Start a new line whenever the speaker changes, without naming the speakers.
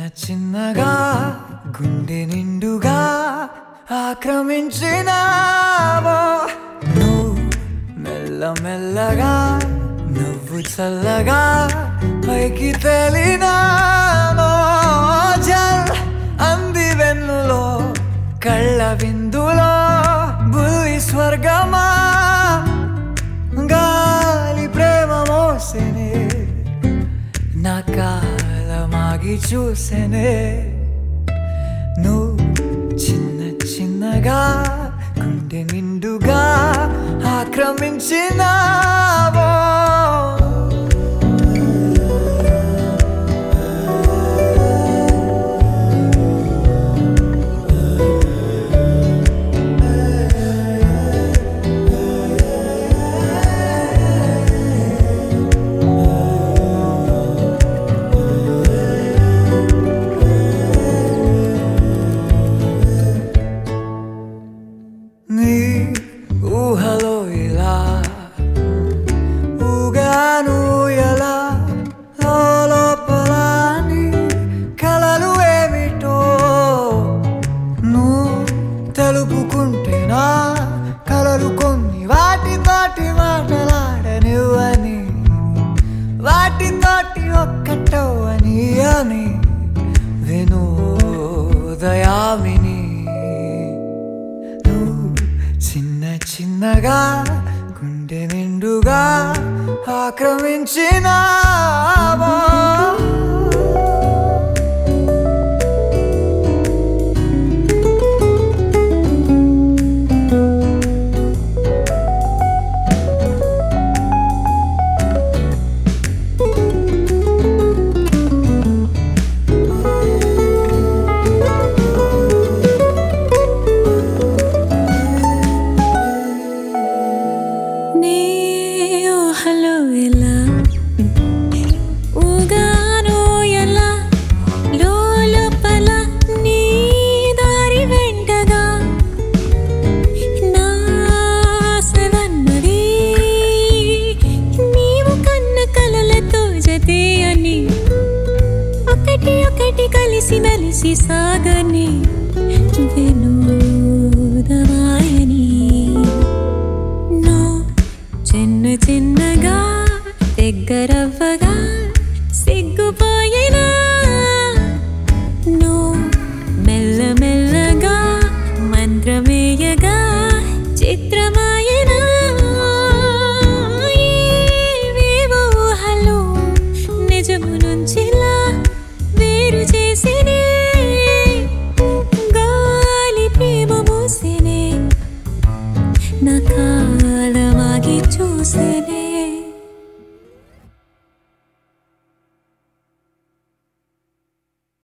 చిన్నగా గుండె నిండుగా ఆక్రమించినావో నువ్వు మెల్లమెల్లగా నువ్వు చల్లగా పైకి తేలినావో జల్ అంది వెన్నులో కళ్ళ విందులో బుల్లి స్వర్గమా గాలి ప్రేమ మోసెనే నా కాలమాగి చూసెనే నువ్వు చిన్న చిన్నగా గుండె నిండుగా ఆక్రమించినావో నీ ఊహలో ఇలా ఊగాను ఎలా లోపల నీ కలలు ఏమిటో నువ్వు తెలుపుకుంటే నా కలలు కొన్ని వాటితోటి మాటలాడనివ్వని వాటితోటి ఒక్కటవని అని వినోదయామిని చిన్న చిన్నగా గుండె నిండుగా ఆక్రమించినావో
కలిసి మెలిసి సాగని వినోదమాయని నో చిన్న చిన్నగా దగ్గరవ్వగా సిగ్గుపోయినా నో మెల్లమెల్లగా మంత్రమేయగా చిత్రమాయనా ఏవేవో ఊహలు నిజము నుంచిలా వేరు చేసినే గాలి ప్రేమ మోసినే నా కాలమాగి చూసినే